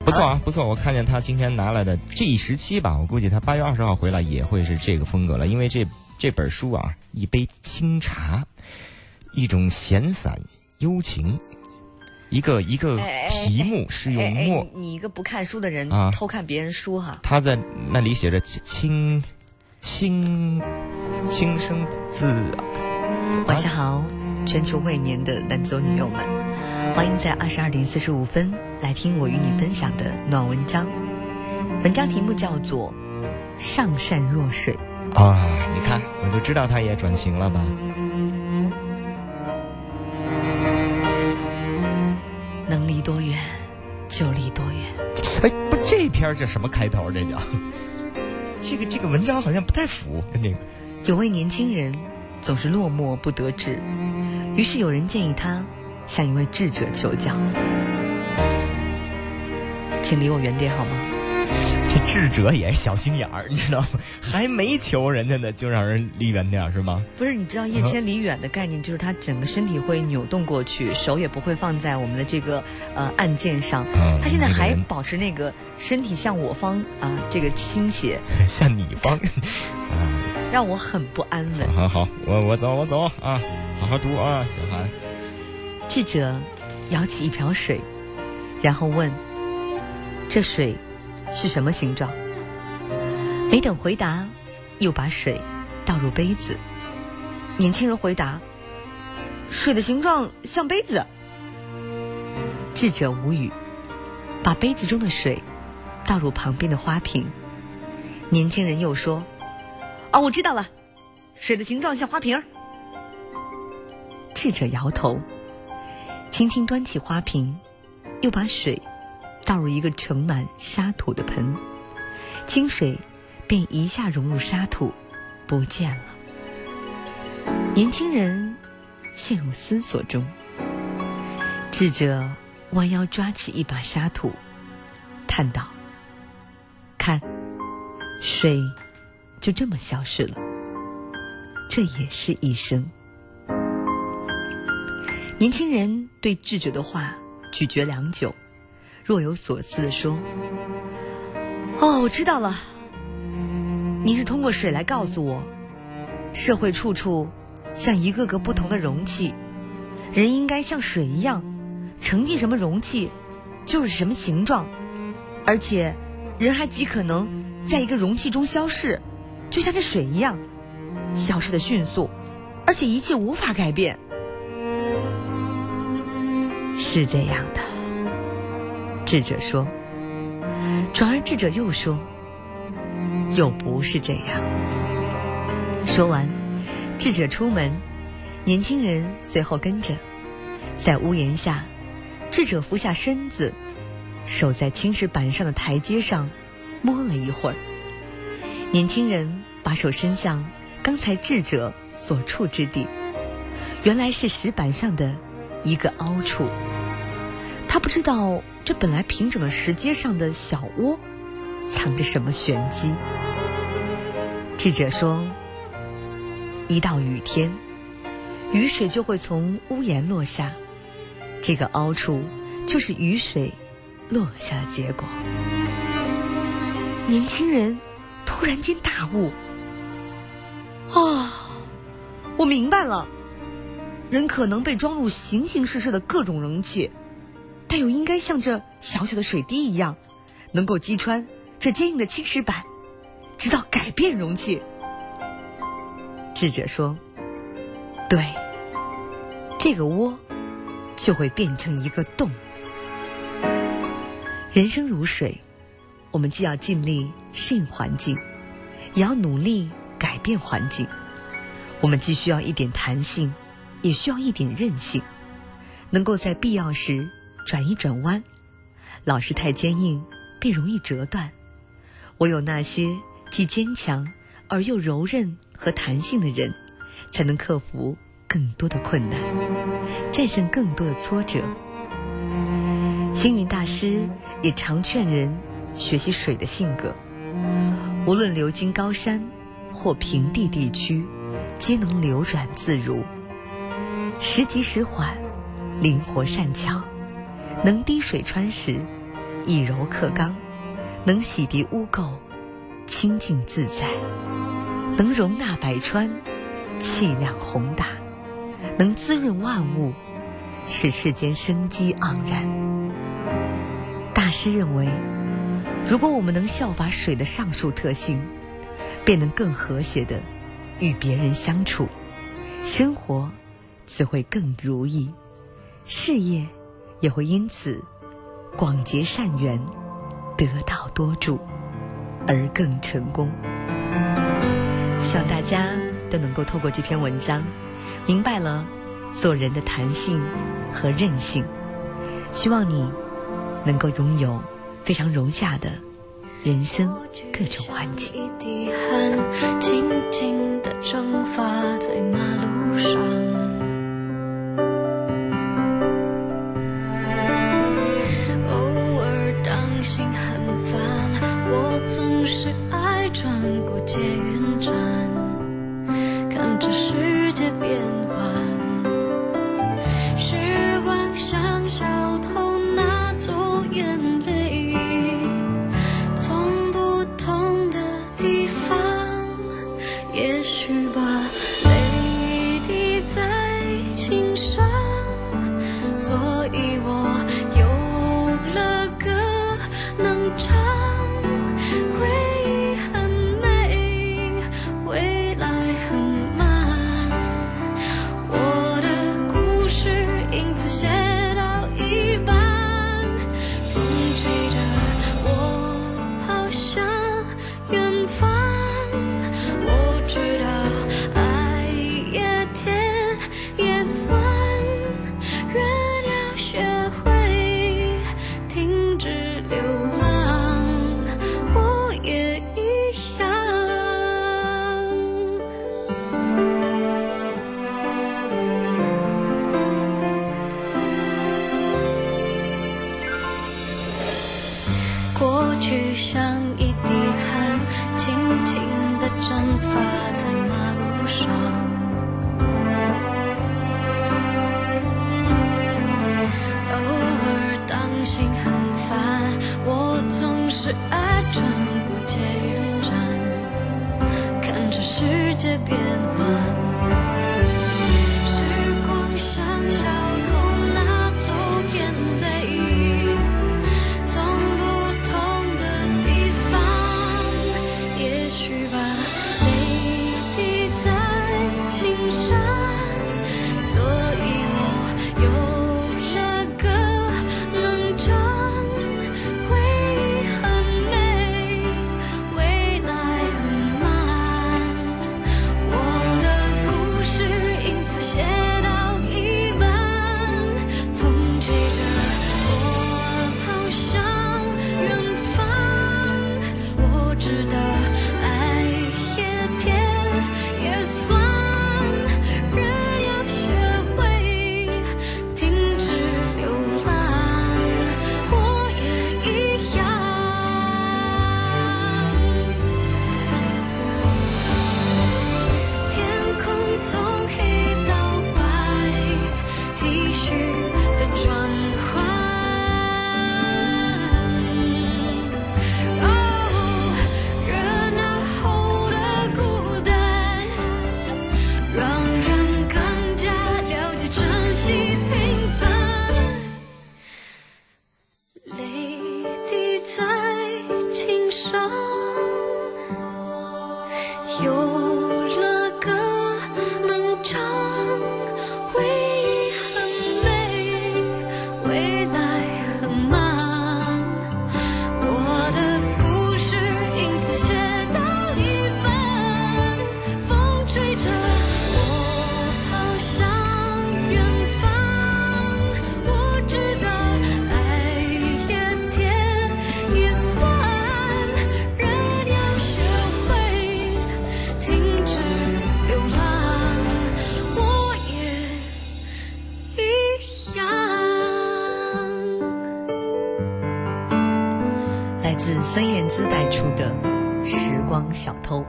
不错啊，不错。我看见他今天拿来的这一时期吧，我估计他8月20号回来也会是这个风格了，因为这本书啊，一杯清茶，一种闲散幽情，一个题目是用墨。 你一个不看书的人偷看别人书哈。 他在那里写着轻声字。 晚上好，全球未眠的男左女右们，欢迎在22点45分来听我与你分享的暖文章。文章题目叫做《上善若水》 啊，你看，我就知道他也转型了吧。 能离多远就离多远。 哎，不，这篇这什么开头？这叫这个文章好像不太符跟这个。 有位年轻人总是落寞不得志，于是有人建议他向一位智者求教。请离我远点好吗？ 这智者也是小心眼儿，你知道吗？还没求人家呢，就让人离远点是吗？ 不是，你知道叶千里远的概念就是他整个身体会扭动过去，手也不会放在我们的这个按键上。他现在还保持那个身体向我方这个倾斜， 向你方让我很不安稳。 好，我走啊，好好读啊，小韩。 智者舀起一瓢水，然后问：这水是什么形状？没等回答，又把水倒入杯子。年轻人回答：水的形状像杯子。智者无语，把杯子中的水倒入旁边的花瓶。年轻人又说：我知道了，水的形状像花瓶。智者摇头，轻轻端起花瓶，又把水倒入一个盛满沙土的盆，清水便一下融入沙土，不见了。年轻人陷入思索中，智者弯腰抓起一把沙土，叹道：看，水就这么消失了，这也是一生。年轻人对智者的话咀嚼良久，若有所思地说：我知道了，你是通过水来告诉我，社会处处像一个个不同的容器，人应该像水一样，盛进什么容器就是什么形状，而且人还极可能在一个容器中消逝，就像这水一样，消失的迅速，而且一切无法改变。是这样的，智者说。转而智者又说，又不是这样。说完，智者出门，年轻人随后跟着。在屋檐下，智者俯下身子，手在青石板上的台阶上摸了一会儿。年轻人把手伸向刚才智者所处之地，原来是石板上的一个凹处。他不知道这本来平整的石阶上的小窝藏着什么玄机。智者说，一到雨天，雨水就会从屋檐落下，这个凹处就是雨水落下的结果。年轻人突然间大悟，我明白了，人可能被装入形形色色的各种容器，但又应该像这小小的水滴一样，能够击穿这坚硬的青石板，直到改变容器。智者说，对，这个窝就会变成一个洞。人生如水，我们既要尽力适应环境，也要努力改变环境。我们既需要一点弹性，也需要一点韧性，能够在必要时转一转弯。老是太坚硬，便容易折断。唯有那些既坚强而又柔韧和弹性的人，才能克服更多的困难，战胜更多的挫折。星云大师也常劝人学习水的性格，无论流经高山或平地地区，皆能流转自如，时急时缓，灵活善巧，能滴水穿石， 以柔克刚，能洗涤污垢，清净自在，能容纳百川，气量宏大，能滋润万物，使世间生机盎然。大师认为，如果我们能效法水的上述特性，便能更和谐地与别人相处，生活自会更如意，事业也会因此广结善缘，得道多助，而更成功。希望大家都能够透过这篇文章明白了做人的弹性和韧性，希望你能够拥有非常融洽的人生各种环境。 一滴汗静静地蒸发在马路上，偶尔当心很烦，我总是爱转过捷运站，看着世界变幻，时光像小偷拿走眼泪，从不同的地方，也许吧，泪滴在琴上，所以我有了歌能唱。回忆很美，未来很慢，我的故事因此写到一半，风吹着我跑向远方，我知道爱也甜也酸，人要学会停止流浪，我也一样。过去像一滴汗，轻轻地蒸发在马路上，偶尔当心很烦，我总是爱转过捷运站，看着世界变幻。时光像小偷拿走眼泪，从不同的地方，也许吧，泪滴在琴上，所以我有了歌能唱。回忆很美，未来很慢，我的故事因此写到一半，风吹着我跑向远方，我知道爱也甜也酸，人要学会停止流浪，我也一样。天空从黑到白，继续的转换。热闹后的孤单，让人更加了解珍惜平凡。泪滴在琴上，有了歌能唱。回忆很美，未来很慢，我的故事因此写到一半，风吹着我跑向远方，我知道爱也甜也酸，人要学会停止流浪，我也一样。 来自孙燕姿带出的《时光小偷》。